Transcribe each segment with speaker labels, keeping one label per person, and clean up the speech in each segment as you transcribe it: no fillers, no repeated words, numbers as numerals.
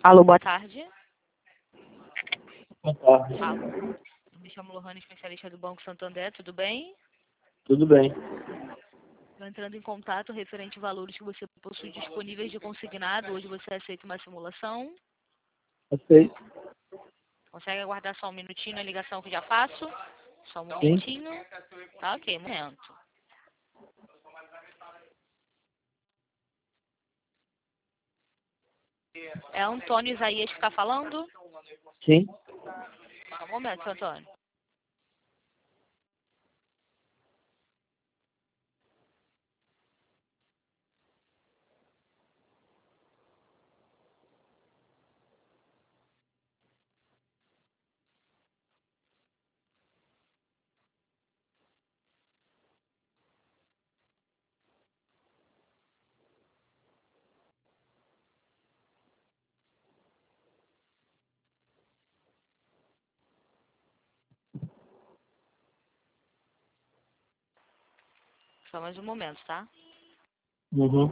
Speaker 1: Alô, boa tarde.
Speaker 2: Boa tarde.
Speaker 1: Alô. Me chamo Lohane, especialista do Banco Santander, tudo bem?
Speaker 2: Tudo bem.
Speaker 1: Estou entrando em contato referente a valores que você possui disponíveis de consignado. Hoje você aceita uma simulação?
Speaker 2: Aceito.
Speaker 1: Consegue aguardar só um minutinho a ligação que já faço? Só um
Speaker 2: Sim.
Speaker 1: momentinho. Tá ok, momento. É Antônio Isaías que está falando?
Speaker 2: Sim.
Speaker 1: Só um momento, seu Antônio. Só mais um momento, tá?
Speaker 2: Uhum.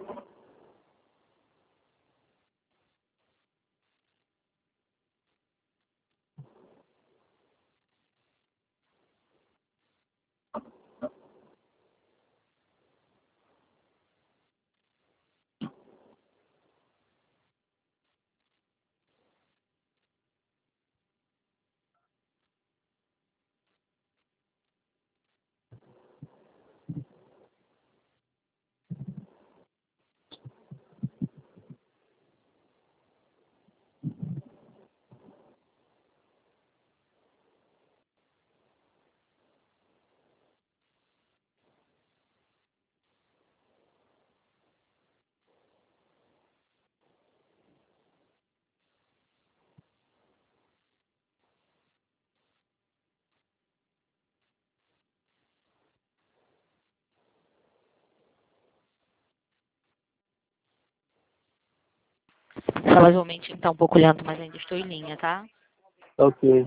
Speaker 1: Só mais um momentinho, tá um pouco lento, mas ainda estou em linha, tá?
Speaker 2: Ok.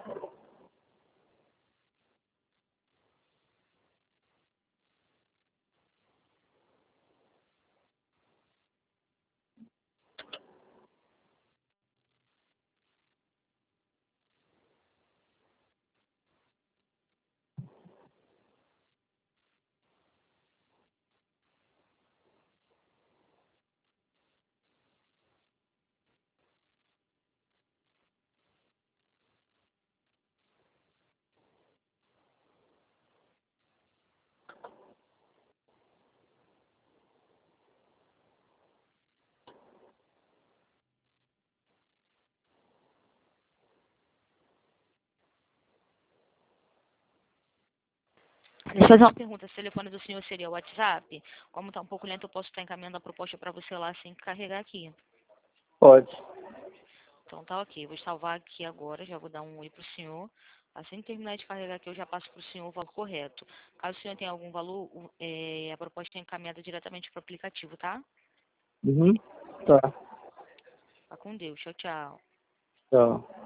Speaker 1: Deixa eu fazer uma pergunta. O telefone do senhor seria o WhatsApp? Como tá um pouco lento, eu posso estar encaminhando a proposta para você lá sem carregar aqui.
Speaker 2: Pode.
Speaker 1: Então tá ok. Vou salvar aqui agora, já vou dar um oi pro senhor. Assim que terminar de carregar aqui, eu já passo pro senhor o valor correto. Caso o senhor tenha algum valor, a proposta é encaminhada diretamente pro aplicativo, tá?
Speaker 2: Uhum. Tá.
Speaker 1: Tá com Deus. Tchau, tchau.
Speaker 2: Tchau.